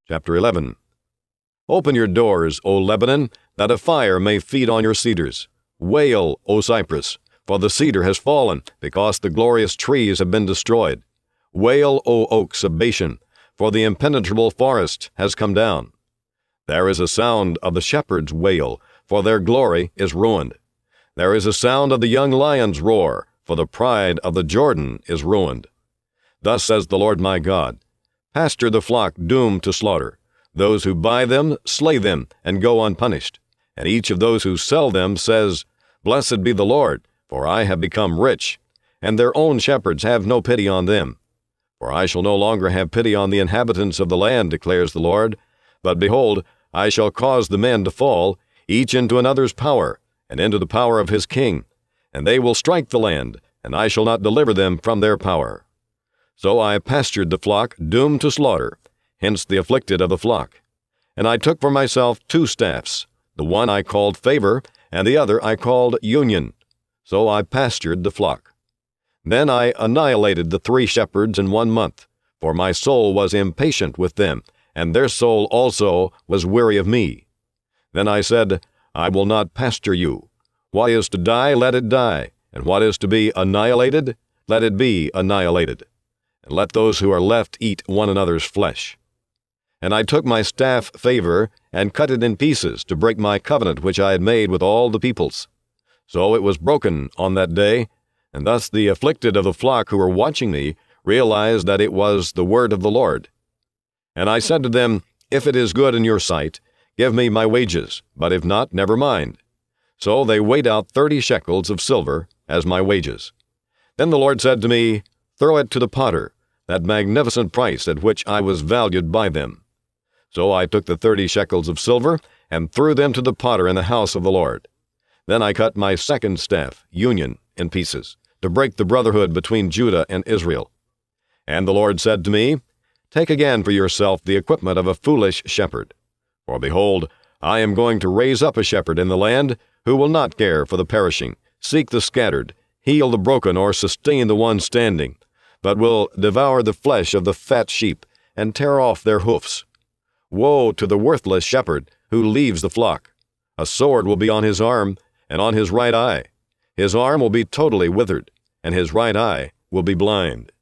Chapter 11. Open your doors, O Lebanon, that a fire may feed on your cedars. Wail, O Cypress, for the cedar has fallen, because the glorious trees have been destroyed. Wail, O oaks of Bashan, for the impenetrable forest has come down. There is a sound of the shepherd's wail, for their glory is ruined. There is a sound of the young lion's roar, for the pride of the Jordan is ruined. Thus says the Lord my God, pasture the flock doomed to slaughter. Those who buy them slay them and go unpunished. And each of those who sell them says, Blessed be the Lord, for I have become rich. And their own shepherds have no pity on them. For I shall no longer have pity on the inhabitants of the land, declares the Lord. But behold, I shall cause the men to fall, each into another's power, and into the power of his king. And they will strike the land, and I shall not deliver them from their power. So I pastured the flock doomed to slaughter, hence the afflicted of the flock. And I took for myself 2 staffs, the one I called Favor, and the other I called Union. So I pastured the flock. Then I annihilated the 3 shepherds in 1 month, for my soul was impatient with them, and their soul also was weary of me. Then I said, I will not pasture you. What is to die, let it die, and what is to be annihilated, let it be annihilated. And let those who are left eat one another's flesh. And I took my staff Favor, and cut it in pieces, to break my covenant which I had made with all the peoples. So it was broken on that day, and thus the afflicted of the flock who were watching me realized that it was the word of the Lord. And I said to them, If it is good in your sight, give me my wages, but if not, never mind. So they weighed out 30 shekels of silver as my wages. Then the Lord said to me, Throw it to the potter, that magnificent price at which I was valued by them. So I took the 30 shekels of silver, and threw them to the potter in the house of the Lord. Then I cut my 2nd staff, Union, in pieces, to break the brotherhood between Judah and Israel. And the Lord said to me, Take again for yourself the equipment of a foolish shepherd. For behold, I am going to raise up a shepherd in the land, who will not care for the perishing, seek the scattered, heal the broken, or sustain the one standing, but will devour the flesh of the fat sheep, and tear off their hoofs. Woe to the worthless shepherd who leaves the flock! A sword will be on his arm, and on his right eye. His arm will be totally withered, and his right eye will be blind.